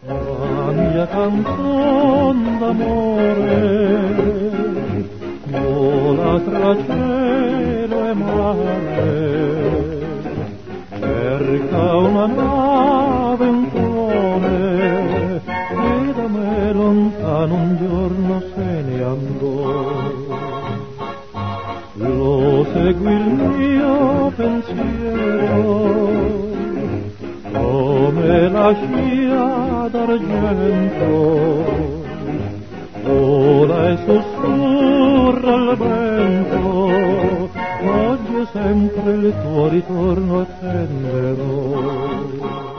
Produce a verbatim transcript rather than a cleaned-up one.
La mia canzon d'amore vola tra cielo e mare, cerca una nave un cuore e da me lontano un giorno se ne andò. Lo seguì il mio pensiero come la scia d'argento, vola e sussurra il vento, oggi è sempre il tuo ritorno attenderò.